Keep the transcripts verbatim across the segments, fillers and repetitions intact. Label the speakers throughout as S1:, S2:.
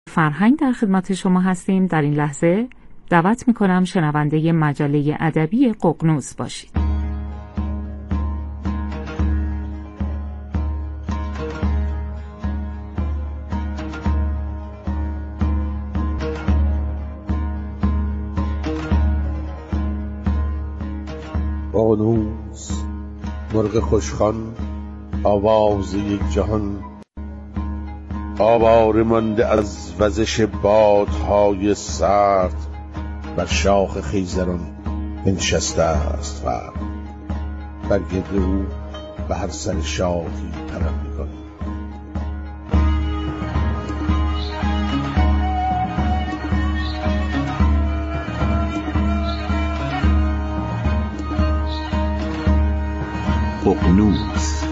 S1: فرهنگ در خدمت شما هستیم. در این لحظه دعوت می‌کنم شنونده مجله ادبی ققنوس باشید.
S2: ققنوس، مرغ خوشخوان، آواز یک جهان، آواره مانده از وزش بادهای سرد، بر شاخ خیزران بنشسته است فرد، بر گرد او به هر سر شاخی پرم می‌کند.
S3: ققنوس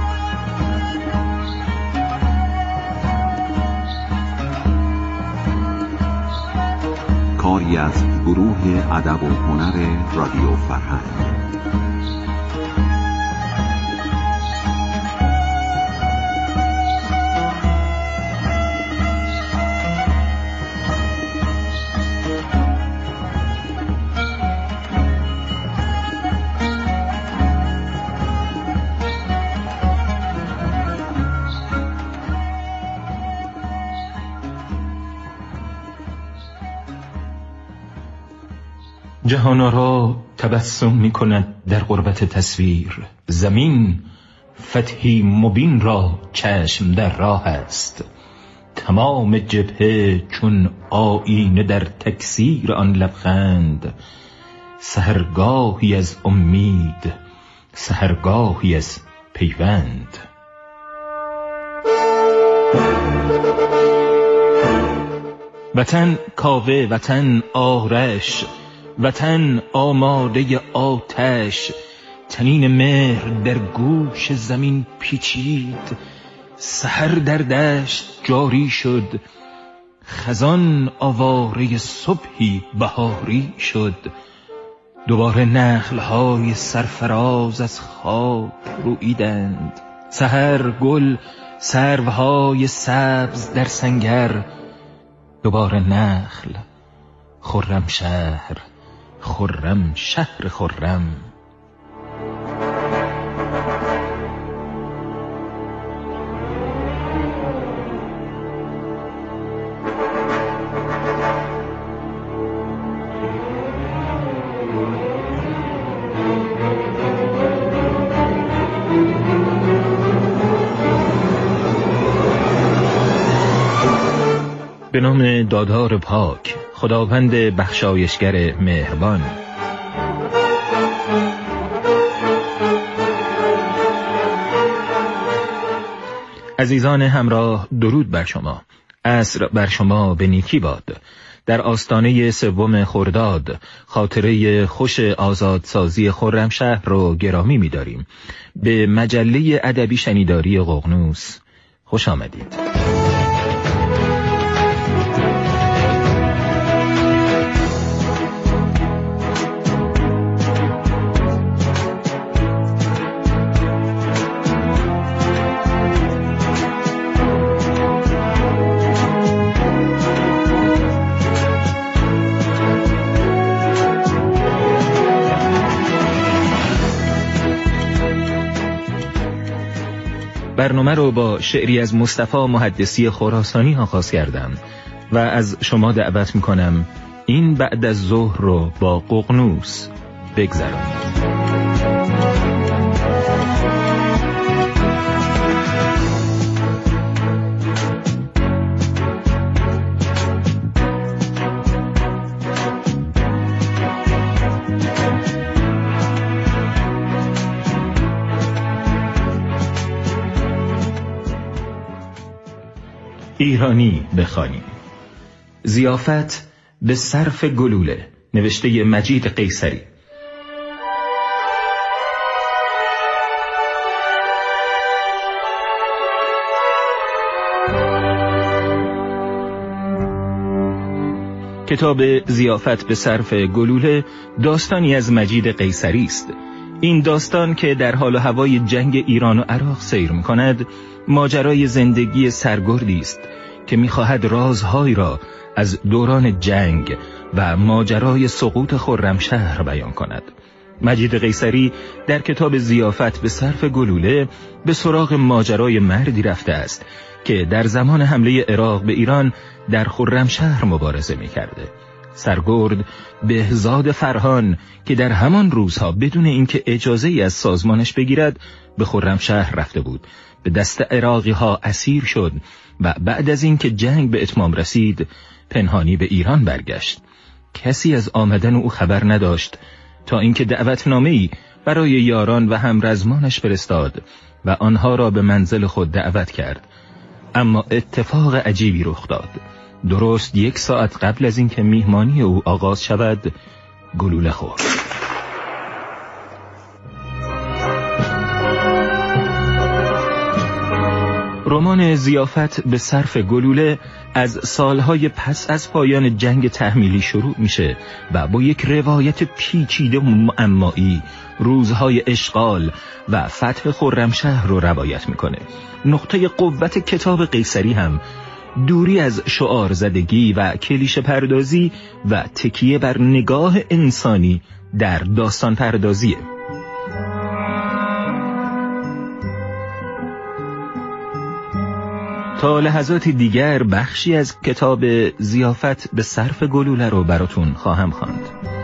S3: کاری از گروه ادب و هنر رادیو فرهنگ.
S4: جهان را تبسم می کند در غربت تصویر، زمین فتحی مبین را چشم در راه است، تمام جبهه چون آینه در تکسیر آن لبخند، سحرگاهی از امید، سحرگاهی از پیوند. وطن کاوه، وطن آرش، وطن آماده آتش، تنین مهر در گوش زمین پیچید، سحر در دشت جاری شد، خزان آواره صبحی بهاری شد، دوباره نخلهای سرفراز از خواب رویدند، سحر گل سروهای سبز در سنگر، دوباره نخل، خرم شهر، خرم شهر خرم. به نام دادار پاک، خداوند بخشایشگر مهربان. عزیزان همراه، درود بر شما. عصر بر شما به نیکی باد. در آستانه سوم خرداد خاطره خوش آزادسازی خرمشهر رو گرامی می‌داریم. به مجله ادبی شنیداری ققنوس خوش آمدید. برنامه رو با شعری از مصطفی محدثی خراسانی آغاز کردم و از شما دعوت میکنم این بعد از ظهر رو با ققنوس بگذرانید. ایرانی بخوانیم. ضیافت به صرف گلوله، نوشته مجید قیصری. کتاب ضیافت به صرف گلوله داستانی از مجید قیصری است. این داستان که در حال و هوای جنگ ایران و عراق سیر می‌کند، ماجرای زندگی سرگردی است که می‌خواهد رازهایی را از دوران جنگ و ماجرای سقوط خرمشهر بیان کند. مجید قیصری در کتاب ضیافت به صرف گلوله به سراغ ماجرای مردی رفته است که در زمان حمله عراق به ایران در خرمشهر مبارزه می‌کرده. سرگرد بهزاد فرهان که در همان روزها بدون اینکه اجازه‌ای از سازمانش بگیرد به خرمشهر رفته بود، به دست عراقی‌ها اسیر شد و بعد از اینکه جنگ به اتمام رسید پنهانی به ایران برگشت. کسی از آمدن او خبر نداشت تا اینکه دعوتنامه‌ای برای یاران و همرزمانش فرستاد و آنها را به منزل خود دعوت کرد. اما اتفاق عجیبی رخ داد. درست یک ساعت قبل از اینکه میهمانی او آغاز شود گلوله خورد. رمان ضیافت به صرف گلوله از سالهای پس از پایان جنگ تحمیلی شروع میشه و با یک روایت پیچیده و معمایی روزهای اشغال و فتح خرمشهر رو روایت میکنه. نقطه قوت کتاب قیصری هم دوری از شعار زدگی و کلیشه پردازی و تکیه بر نگاه انسانی در داستان پردازیه. تا لحظات دیگر بخشی از کتاب ضیافت به صرف گلوله رو براتون خواهم خواند.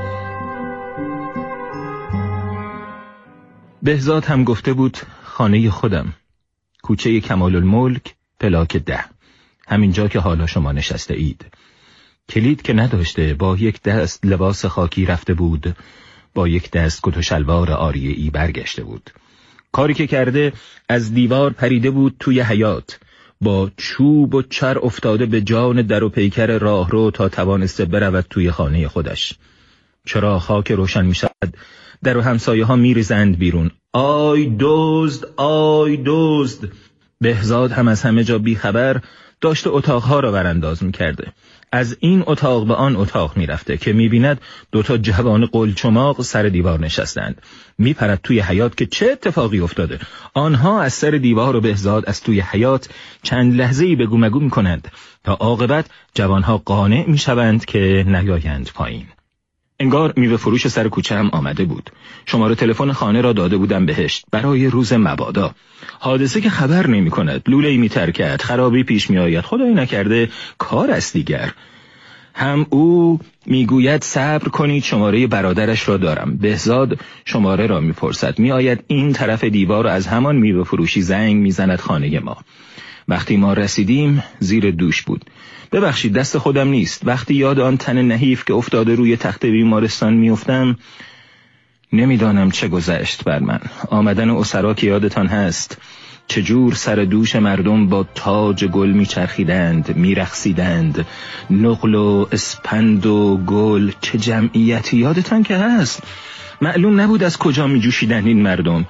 S4: بهزاد هم گفته بود خانه خودم، کوچه کمال الملک، پلاک ده، همینجا که حالا شما نشسته اید. کلید که نداشته، با یک دست لباس خاکی رفته بود، با یک دست کت و شلوار آریه‌ای برگشته بود. کاری که کرده از دیوار پریده بود توی حیاط، با چوب و چر افتاده به جان در و پیکر راهرو تا توانسته برود توی خانه خودش. چرا خاک روشن می شود، در و همسایه ها می ریزند بیرون. آی دزد، آی دزد. بهزاد هم از همه جا بی خبر داشته اتاقها را ورانداز می کرده. از این اتاق به آن اتاق می رفته که می بیند دوتا جوان قلچماق سر دیوار نشستند. می پرد توی حیاط که چه اتفاقی افتاده. آنها از سر دیوار و بهزاد از توی حیاط چند لحظه‌ای بگو مگو می کنند تا عاقبت جوانها قانع می شوند که نیایند پایین. انگار میوه فروش سر کوچه هم آمده بود. شماره تلفن خانه را داده بودم بهش برای روز مبادا. حادثه که خبر نمی کند، لوله‌ای می ترکد، خرابی پیش می آید، خدایی نکرده کار است دیگر. هم او میگوید صبر کنید شماره برادرش را دارم. بهزاد شماره را میپرسد، می آید این طرف دیوار از همان میوه فروشی زنگ میزند خانه ما. وقتی ما رسیدیم زیر دوش بود. ببخشید دست خودم نیست. وقتی یاد آن تن نحیف که افتاده روی تخت بیمارستان میافتم نمیدانم چه گذشت بر من. آمدن اسرا که یادتان هست، چجور سر دوش مردم با تاج گل میچرخیدند، میرقصیدند، نقل و اسپند و گل، چه جمعیتی یادتان که هست. معلوم نبود از کجا میجوشیدند این مردم.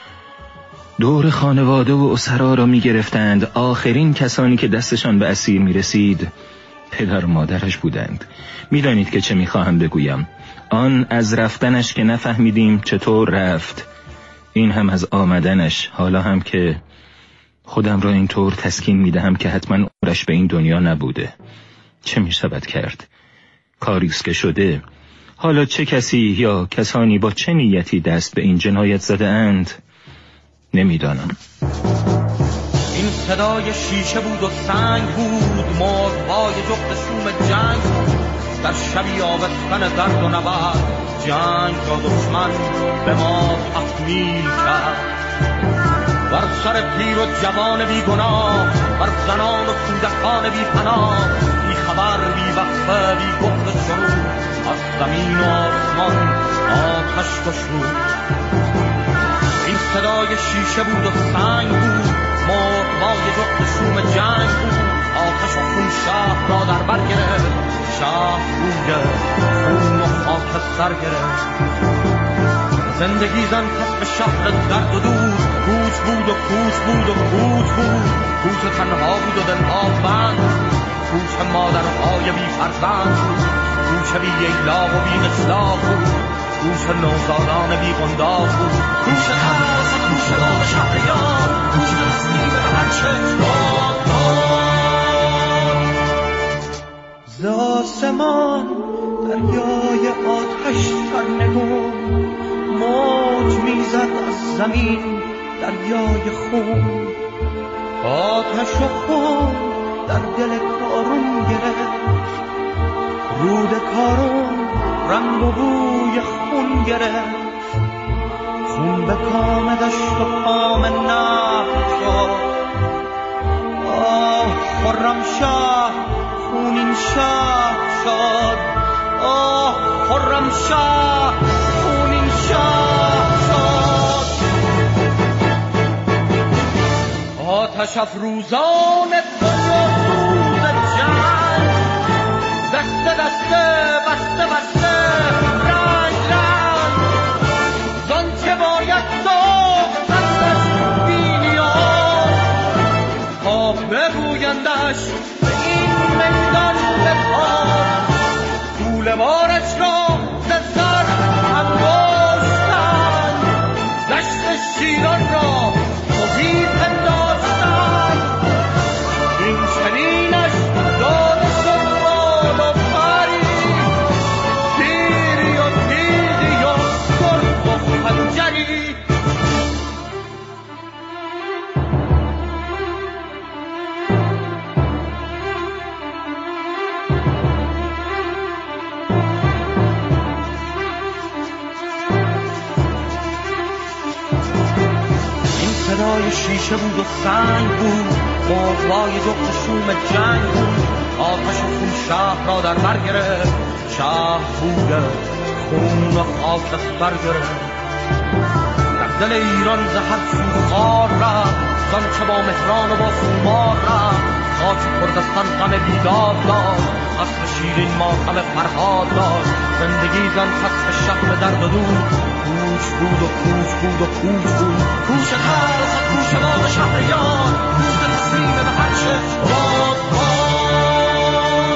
S4: دور خانواده و اسرا را میگرفتند. آخرین کسانی که دستشان به اسیر میرسید پدر و مادرش بودند. میدانید که چه میخواهم بگویم. آن از رفتنش که نفهمیدیم چطور رفت، این هم از آمدنش. حالا هم که خودم را اینطور تسکین میدهم که حتما عمرش به این دنیا نبوده. چه میشود کرد؟ کاریست که شده. حالا چه کسی یا کسانی با چه نیتی دست به این جنایت زده اند نمیدانم.
S5: این صدای شیشه بود و سنگ بود، مرغ‌های جفت شوم جنگ بود. در شبی آبستن درد و نبرد، جنگ را دشمن به ما تحمیل کرد. بر سر پیر و جوان بی گناه، بر زنان و کودکان بی پناه، بی خبر بی وقفه بی گفت شروع، از زمین و آسمان آتش گشود. این صدای شیشه بود و سنگ بود، مرغ‌های جفت شوم جنگ بود. آتش و خون شهر را در بر گرفت، شهر بوی خون و خاک سر گرفت. زندگی زن به شهر درد و دود، کوچ بود و کوچ بود و کوچ بود. کوچ تنها بود و دلها بند بود، کوچ مادرهای بی فرزند بود، کوچ بی ییلا و بی اصلاح بود، کوچ نوزادان بی قنداق بود، کوچ تاز و کوچ باب شهریار، کوچ تصمیم هرچه باد باد. ز آسمان دریای آتش سرنگون، موج میزد از زمین دریای خون. آتش و خون در دل کارون گرفت، رود کارون رنگ و بوی خون گرفت. خون به کام دشت و کام نهر شد. آه خرمشاه خونین شاه شد. آه خرمشاه خونین شاه شد. آتش افروزان روز جنگ، دسته دسته بسته بسته رنگ رنگ، زان چه باید ساخت ازش بینیان، تا بگویندش به این میدان بپار. کوله بارش را ز سر انگاشتن، دشت شیران را توهی پنداشتن. این چنینش داده شد بال و پری، تیری و تیزی و گرد و خنجری. صدای شیشه بود و سنگ بود، موجهای جفت شوم جنگ بود. آتش و خون شهر را در بر گرفت، شهر بوده خون و خاک از بر گرفت. در دل ایران زهر چون خار رفت، زان چه با مهران و با خمار رفت. خاک کردستان غم بیداد داشت، قصر شیرین ماتم فرهاد داشت. زندگی زن پس شهر درد و دود، کوچ بود و کوچ بود و کوچ بود. کوچ ترس و کوچ باز شهریان، کوچ تسلیم به هرچه باد باد.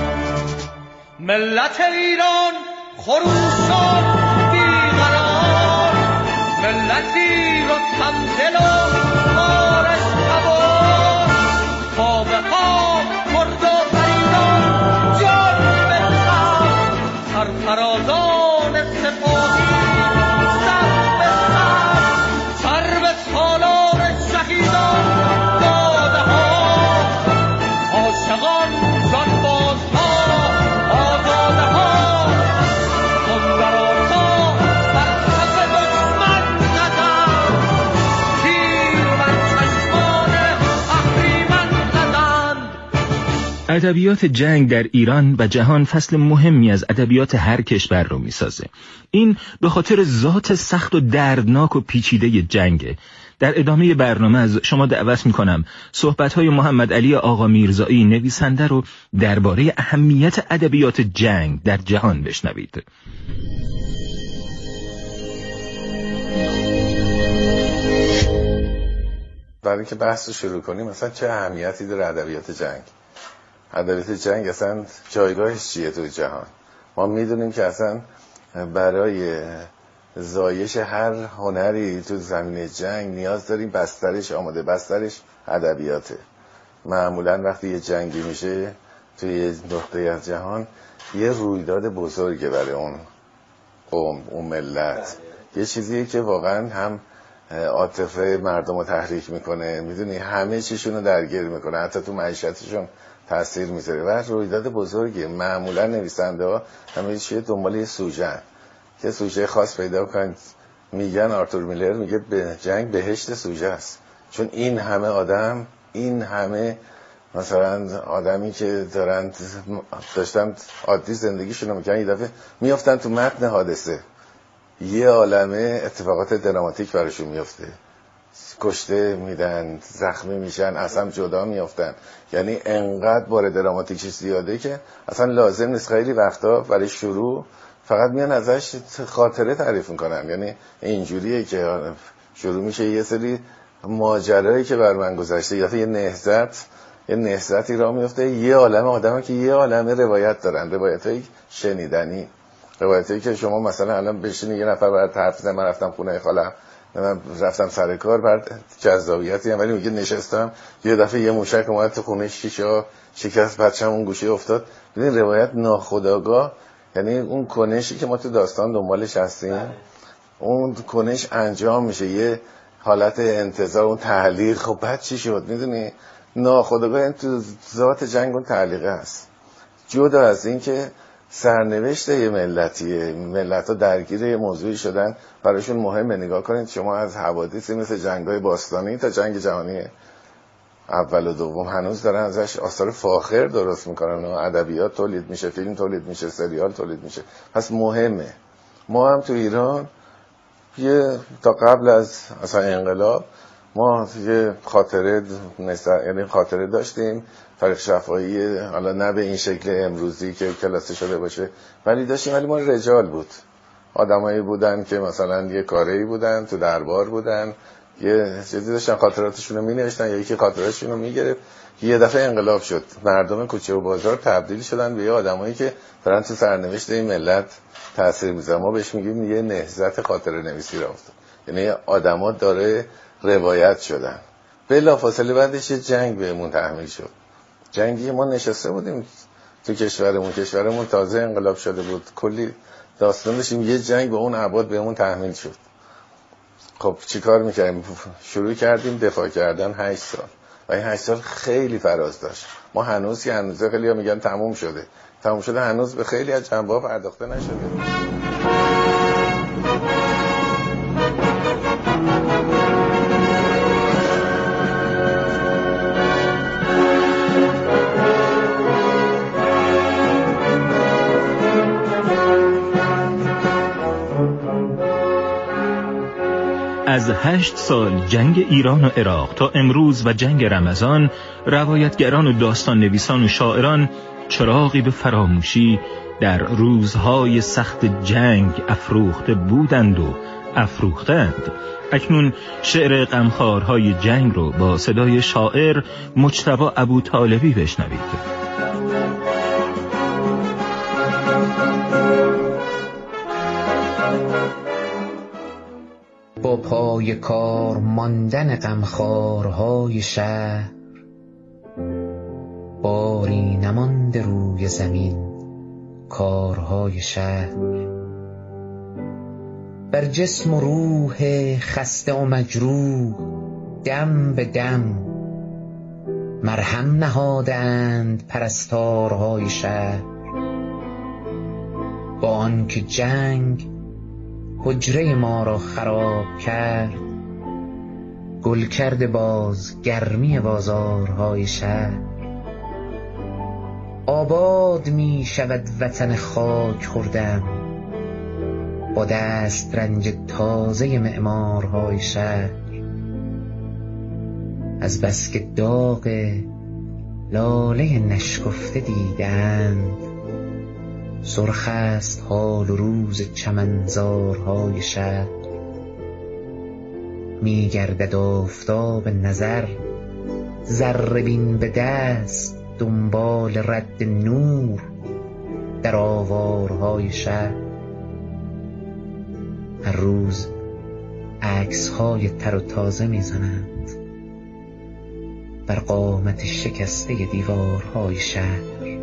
S5: ملت ایران خروش شد بیقرار، ملتی رستم دل و کارش سوار. تا به خواب مرد و فریدان جان بزن، سرفرازان سپاهی سر به سر، سر به سالار شهیدان داده ها. عاشقان جانبازها آزاده ها، سندرآسا بر کف دشمن زدند، تیر بر چشمان اهریمن زدند.
S4: ادبیات جنگ در ایران و جهان فصل مهمی از ادبیات هر کشور رو میسازه. این به خاطر ذات سخت و دردناک و پیچیده جنگه. در ادامه برنامه از شما دعوت میکنم صحبت‌های محمد علی آقا میرزایی نویسنده رو درباره اهمیت ادبیات جنگ در جهان بشنوید.
S2: برای اینکه بحث رو شروع کنیم، مثلا چه اهمیتی داره ادبیات جنگ؟ ادبیات جنگ اصلا جایگاهش چیه توی جهان؟ ما میدونیم که اصلا برای زایش هر هنری تو زمینه جنگ نیاز داریم بسترش آماده، بسترش ادبیاته. معمولا وقتی یه جنگی میشه توی نقطه از جهان، یه رویداد بزرگه برای اون قوم، اون ملت. یه چیزیه که واقعا هم عاطفه مردم رو تحریک میکنه، میدونی همه چیشون رو درگیر میکنه، حتی تو معیشتشون تاثیر میذاره و رویداد بزرگه. معمولا نویسنده ها همه چیه دنبال یه سوژه که سوژه خاص پیدا کنن. میگن آرتور میلر میگه به جنگ بهشت سوژه است، چون این همه آدم، این همه مثلا آدمی که دارن داشتن عادی زندگیشون رو میکنن، یه دفعه میافتن تو متن حادثه، یه عالمه اتفاقات دراماتیک براشون میفته. کشته میدن، زخمی میشن، اصلا جدا میافتن. یعنی انقدر بار دراماتیکش زیاده که اصلا لازم نیست. خیلی وقتا برای شروع فقط میان ازش خاطره تعریف میکنن. یعنی اینجوریه که شروع میشه یه سری ماجرایی که بر من گذشته، یا یه نهضت یه نهضتی راه میفته، یه عالمه آدمه که یه عالمه روایت دارن، روایتایی شنیدنی، روایتایی که شما مثلا الان بشینی یه نفر برات حرف بزنه، من رفتم خونه خالم من رفتم سر کار بعد جذابیتی هم، ولی میگه نشستم یه دفعه یه موشک اومد تو خونه، شیشه شکست، پرچم اون گوشه افتاد. ببین روایت ناخودآگاه، یعنی اون کنشی که ما تو داستان دنبالش هستیم اون کنش انجام میشه، یه حالت انتظار، اون تعلیق. خب بعد چی شد؟ میدونی ناخودآگاه این تو ذات جنگ اون تعلیقه هست، جدا از این که سرنوشت یه ملتیه، ملت ها درگیر یه موضوعی شدن براشون مهمه. نگاه کنید شما از حوادثی مثل جنگ‌های باستانی تا جنگ جهانی اول و دوم هنوز دارن ازش آثار فاخر درست میکنن و ادبیات تولید میشه، فیلم تولید میشه، سریال تولید میشه. پس مهمه. ما هم تو ایران یه تا قبل از اصلا انقلاب ما یه خاطره یعنی خاطره داشتیم، تاریخ شفاهی، حالا نه به این شکل امروزی که کلاسه شده باشه ولی داشتیم، ولی ما رجال بود، آدمایی بودن که مثلا یه کاری بودن، تو دربار بودن، یه چیزی داشتن خاطراتشون رو می‌نوشتن یا یکی خاطراتشون رو می‌گرفت. یه دفعه انقلاب شد، مردم کوچه و بازار تبدیل شدن به یه آدمایی که دارن تو سرنوشت این ملت تاثیر میذارن. ما بهش میگیم یه نهضت خاطره نویسی را افتاد، یعنی آدما داره روایت شدن. بلافاصله بعدش یه جنگ بهمون تحمیل شد، جنگی ما نشسته بودیم تو کشورمون، کشورمون تازه انقلاب شده بود، کلی داستان داشتیم، یه جنگ به اون ابعاد بهمون تحمیل شد. خب چیکار میکردیم؟ شروع کردیم دفاع کردن هشت سال و این هشت سال خیلی فراز داشت. ما هنوز که هنوزه خیلی ها میگن تموم شده، تموم شده هنوز به خیلی از جنبه‌ها پرداخته نشده.
S4: از هشت سال جنگ ایران و عراق تا امروز و جنگ رمضان، روایتگران و داستان نویسان و شاعران چراغی به فراموشی در روزهای سخت جنگ افروخته بودند و افروختند. اکنون شعر غمخوارهای جنگ رو با صدای شاعر مجتبی ابوطالبی بشنوید.
S6: با پای کار ماندن غمخوارهای شهر، باری نمانده روی زمین کارهای شهر. بر جسم و روح خسته و مجروح دم به دم مرهم نهادند پرستارهای شهر. با آنکه جنگ حجره ما را خراب کرد، گل کرده باز گرمی بازارهای شهر. آباد می شود وطن خاک خوردم، با دست رنج تازه معمارهای شهر. از بس که داغ لاله نشکفته دیدند، سرخ است حال و روز چمنزارهای شهر. می گردد آفتاب نظر ذره بین به دست، دنبال رد نور در آوارهای شهر. هر روز عکس‌های تر و تازه می‌زنند بر قامت شکسته دیوارهای شهر.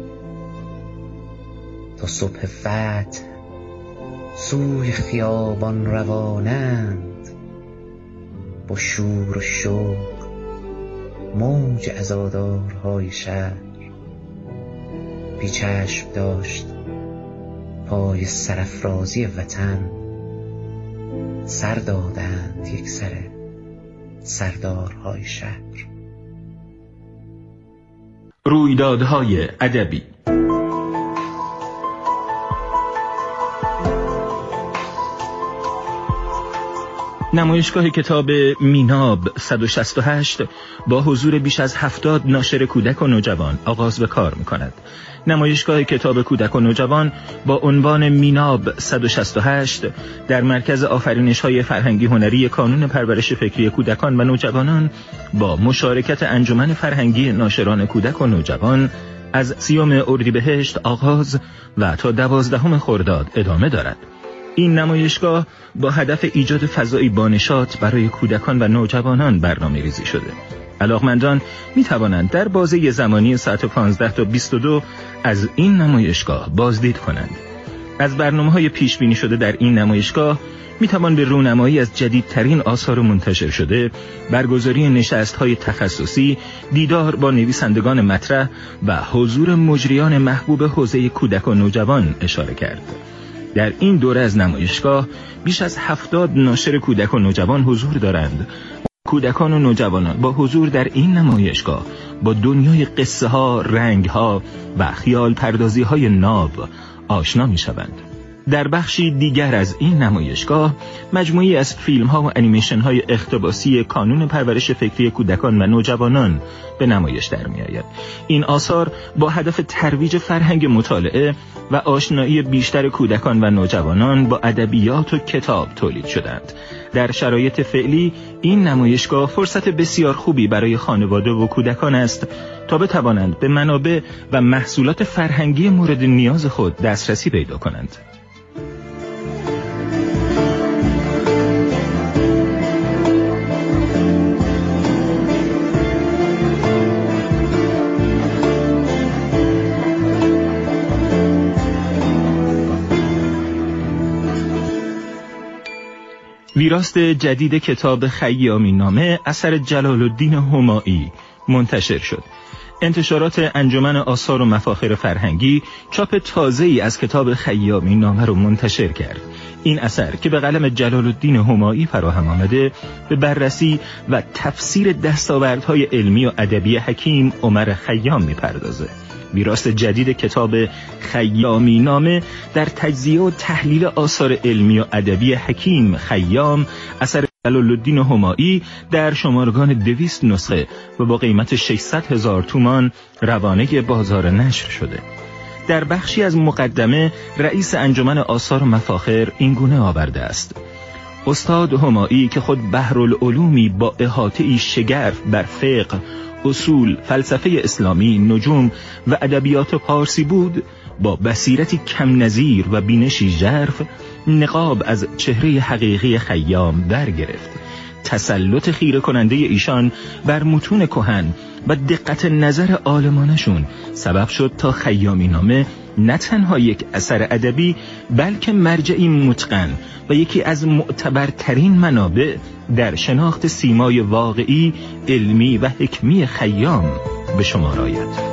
S6: تا صبح فتح سوی خیابان روانند، با شور و شوق موج عزادارهای شهر. بی چشم داشت پای سرافرازی وطن، سر دادند یک سره سردارهای شهر.
S4: رویدادهای ادبی. نمایشگاه کتاب میناب صد و شصت و هشت با حضور بیش از هفتاد ناشر کودک و نوجوان آغاز به کار می‌کند. نمایشگاه کتاب کودک و نوجوان با عنوان میناب صد و شصت و هشت در مرکز آفرینش‌های فرهنگی هنری کانون پرورش فکری کودکان و نوجوانان با مشارکت انجمن فرهنگی ناشران کودک و نوجوان از سیوم اردیبهشت آغاز و تا دوازدهم خرداد ادامه دارد. این نمایشگاه با هدف ایجاد فضایی بانشاط برای کودکان و نوجوانان برنامه ریزی شده. علاقمندان می توانند در بازه زمانی ساعت پانزده تا بیست و دو از این نمایشگاه بازدید کنند. از برنامه‌های پیش بینی شده در این نمایشگاه می توان به رونمایی از جدیدترین آثار منتشر شده، برگزاری نشست‌های تخصصی، دیدار با نویسندگان مطرح و حضور مجریان محبوب حوزه کودک و نوجوان اشاره کرد. در این دوره از نمایشگاه بیش از هفتاد ناشر کودک و نوجوان حضور دارند. کودکان و نوجوانان با حضور در این نمایشگاه با دنیای قصه ها، رنگ ها و خیال پردازی های ناب آشنا می شوند. در بخشی دیگر از این نمایشگاه مجموعی از فیلم ها و انیمیشن های اقتباسی کانون پرورش فکری کودکان و نوجوانان به نمایش در می آید. این آثار با هدف ترویج فرهنگ مطالعه و آشنایی بیشتر کودکان و نوجوانان با ادبیات و کتاب تولید شدند. در شرایط فعلی این نمایشگاه فرصت بسیار خوبی برای خانواده و کودکان است تا بتوانند به منابع و محصولات فرهنگی مورد نیاز خود دسترسی پیدا کنند. ویراست جدید کتاب خیامی نامه اثر جلال الدین همایی منتشر شد. انتشارات انجمن آثار و مفاخر فرهنگی چاپ تازه‌ای از کتاب خیامی نامه رو منتشر کرد. این اثر که به قلم جلال الدین همایی فراهم آمده به بررسی و تفسیر دستاوردهای علمی و ادبی حکیم عمر خیام می‌پردازه. ویراست جدید کتاب خیامی نامه در تجزیه و تحلیل آثار علمی و ادبی حکیم خیام اثر جلال الدین همایی در شمارگان دویست نسخه و با قیمت ششصد هزار تومان روانه بازار نشر شده. در بخشی از مقدمه رئیس انجمن آثار و مفاخر این گونه آورده است: استاد همایی که خود بحرالعلومی با احاطه‌ای شگرف بر فقه، اصول، فلسفه اسلامی، نجوم و ادبیات پارسی بود، با بصیرتی کم نظیر و بینشی ژرف نقاب از چهره حقیقی خیام برگرفت. تسلط خیره کننده ایشان بر متون کهن و دقت نظر عالمانشون سبب شد تا خیامی نامه نه تنها یک اثر ادبی بلکه مرجعی متقن و یکی از معتبرترین منابع در شناخت سیمای واقعی، علمی و حکمی خیام به شمار آید.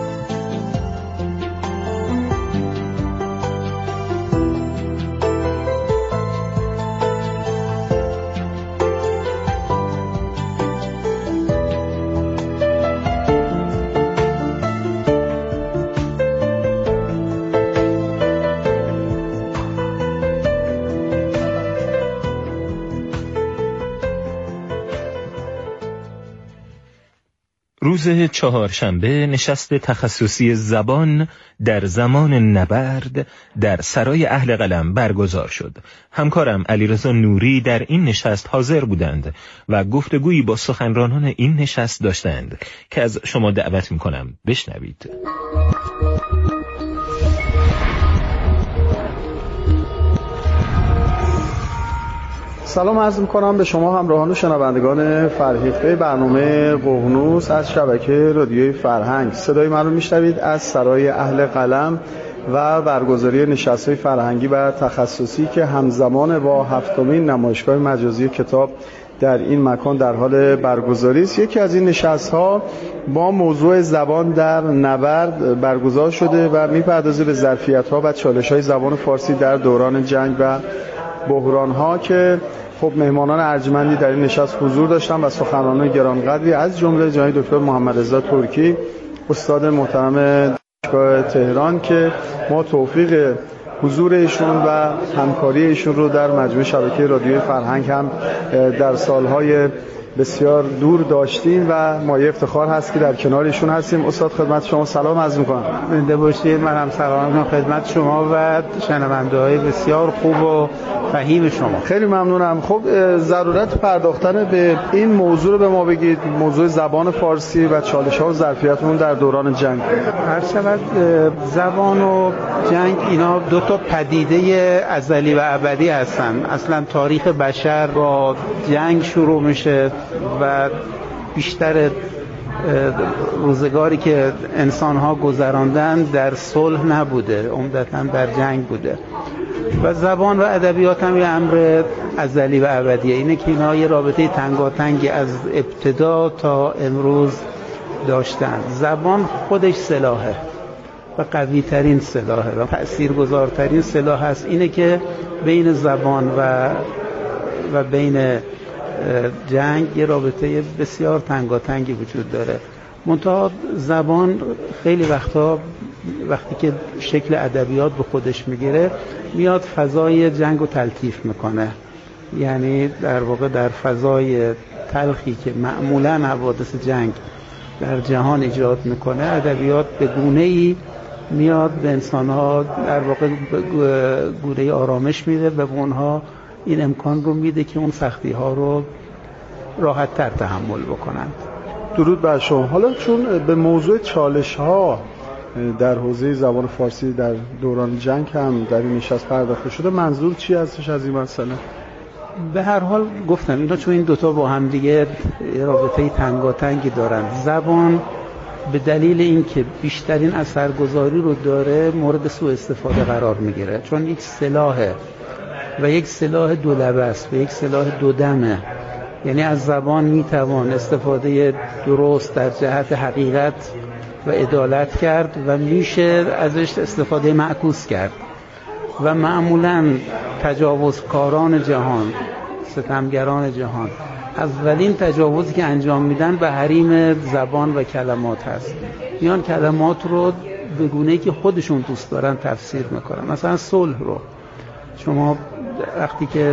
S4: روز چهارشنبه نشست تخصصی زبان در زمان نبرد در سرای اهل قلم برگزار شد. همکارم علیرضا نوری در این نشست حاضر بودند و گفتگویی با سخنرانان این نشست داشتند که از شما دعوت می‌کنم بشنوید.
S7: سلام عرض می‌کنم به شما همراهان و شنوندگان فرهیخته برنامه ققنوس از شبکه رادیوی فرهنگ. صدای من رو میشنوید از سرای اهل قلم و برگزاری نشست‌های فرهنگی و تخصصی که همزمان با هفتمین نمایشگاه مجازی کتاب در این مکان در حال برگزاری است. یکی از این نشست‌ها با موضوع زبان در نبرد برگزار شده و می‌پردازه به ظرفیت‌ها و چالش‌های زبان فارسی در دوران جنگ و بحران‌ها که خب مهمانان ارجمندی در این نشست حضور داشتن و سخنرانان گرانقدری از جمله جناب دکتر محمد رضا ترکی استاد محترم دانشگاه تهران که ما توفیق حضور ایشون و همکاری ایشون رو در مجموعه شبکه رادیوی فرهنگ هم در سالهای بسیار دور داشتیم و مایه افتخار هست که در کنار ایشون هستیم. استاد خدمت شما سلام عرض می‌کنم.
S8: زنده باشید. من هم سلام می‌کنم خدمت شما و شنونده‌های بسیار خوب و فهیم شما.
S7: خیلی ممنونم. خب ضرورت پرداختن به این موضوع رو به ما بگید، موضوع زبان فارسی و چالش‌ها و ظرفیت‌اون در دوران جنگ.
S8: هر شود زبان و جنگ اینا دو تا پدیده ازلی و ابدی هستن. اصلا تاریخ بشر با جنگ شروع میشه و بیشتر روزگاری که انسان‌ها گذراندن در صلح نبوده، عمدتاً در جنگ بوده. و زبان و ادبیات هم یه امر ازلی و ابدیه. اینه که اینا یه رابطه تنگاتنگی از ابتدا تا امروز داشتن. زبان خودش سلاحه و قوی ترین سلاحه و تأثیرگذارترین سلاح هست. اینه که بین زبان و و بین جنگ یه رابطه بسیار تنگاتنگی وجود داره. منتها زبان خیلی وقتا وقتی که شکل ادبیات به خودش میگیره میاد فضای جنگ رو تلطیف میکنه. یعنی در واقع در فضای تلخی که معمولا حوادث جنگ در جهان ایجاد میکنه، ادبیات به گونه‌ای میاد به انسان‌ها در واقع گونه آرامش میده و به اونها این امکان رو میده که اون سختی‌ها رو راحت‌تر تحمل بکنند.
S7: درود بر شما. حالا چون به موضوع چالش‌ها در حوزه زبان فارسی در دوران جنگ هم در این نشست پرداخته شده، منظور چی هستش از این مسئله؟
S8: به هر حال گفتم اینا چون این دوتا با هم دیگه رابطه تنگاتنگی دارن. زبان به دلیل اینکه بیشترین اثرگذاری رو داره مورد سوء استفاده قرار میگیره، چون یک سلاحه و یک سلاح دو لبه است و یک سلاح دو دمه. یعنی از زبان میتوان استفاده درست در جهت حقیقت و عدالت کرد و میشه ازش استفاده معکوس کرد و معمولاً تجاوزکاران جهان، ستمگران جهان، اولین تجاوزی که انجام میدن به حریم زبان و کلمات هست. میان کلمات رو به گونه‌ای که خودشون دوست دارن تفسیر میکنن. مثلا صلح رو شما وقتی که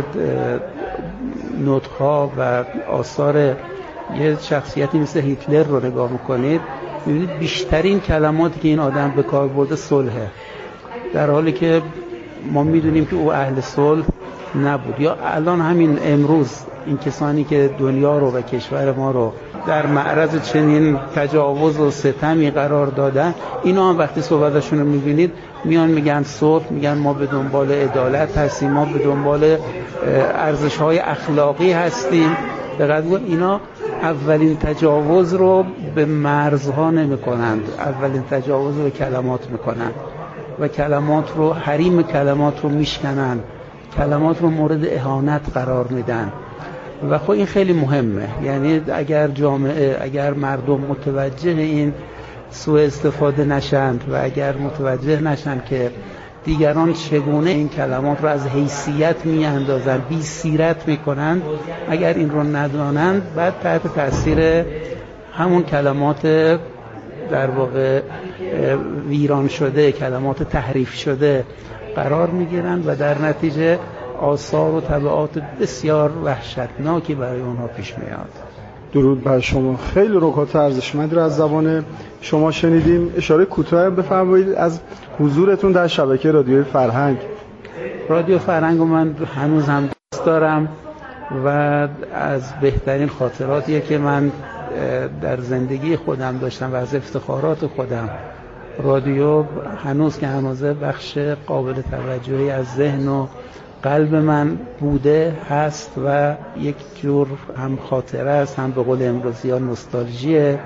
S8: نطق‌ها و آثار یه شخصیتی مثل هیتلر رو نگاه میکنید میبینید بیشترین کلماتی که این آدم به کار برده صلحه، در حالی که ما میدونیم که او اهل صلح نبود. یا الان همین امروز این کسانی که دنیا رو و کشور ما رو در معرض چنین تجاوز و ستمی قرار دادن، اینا هم وقتی صحبتشون رو میبینید میان میگن صلح، میگن ما به دنبال عدالت هستیم، ما به دنبال ارزش‌های اخلاقی هستیم. دقیقاً اینا اولین تجاوز رو به مرزها نمی‌کنند، اولین تجاوز رو به کلمات می‌کنند و کلمات رو، حریم کلمات رو میشکنن، کلمات رو مورد اهانت قرار میدن. و خب این خیلی مهمه. یعنی اگر جامعه، اگر مردم متوجه این سوء استفاده نشند و اگر متوجه نشند که دیگران چگونه این کلمات رو از حیثیت میاندازن، بی سیرت میکنند، اگر این رو ندانند، بعد تحت تاثیر همون کلمات در واقع ویران شده، کلمات تحریف شده قرار میگیرند و در نتیجه آثار و تبعات بسیار وحشتناکی برای اونها پیش میاد.
S7: درود بر شما. خیلی نکات ارزشمندی رو از زبان شما شنیدیم. اشاره کوتاه بفرمایید از حضورتون در شبکه رادیوی فرهنگ.
S8: رادیو فرهنگ رو من هنوز هم دوست دارم و از بهترین خاطراتیه که من در زندگی خودم داشتم و از افتخارات خودم. رادیو هنوز که هنوزه بخش قابل توجهی از ذهن و قلب من بوده، هست و یک جور هم خاطره است، هم به قول امروزی‌ها نوستالژیه.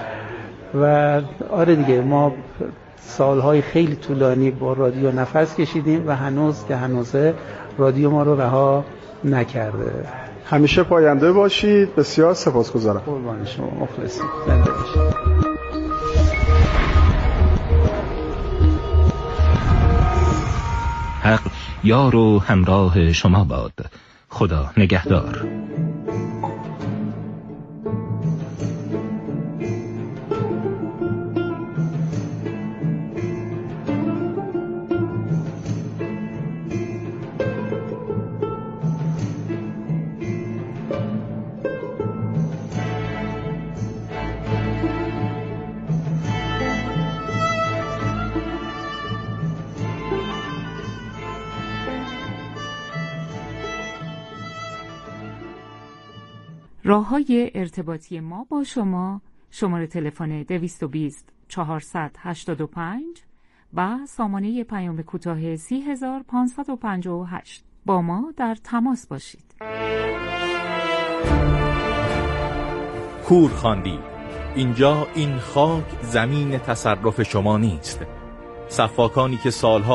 S8: و آره دیگه، ما سالهای خیلی طولانی با رادیو نفس کشیدیم و هنوز که هنوزه رادیو ما رو رها نکرده.
S7: همیشه پاینده باشید. بسیار سپاسگزارم.
S8: قربان شما. مخلصیم. زنده باشید.
S4: حق یار و همراه شما باد. خدا نگهدار.
S1: راه‌های ارتباطی ما با شما: شماره تلفن دویست و بیست چهارصد و هشتاد و پنج و سامانه پیام کوتاه سی هزار پانصد و پنجاه و هشت. با ما در تماس باشید.
S9: کور خواندی. اینجا این خاک زمین تصرف شما نیست. سفاکانی که سالها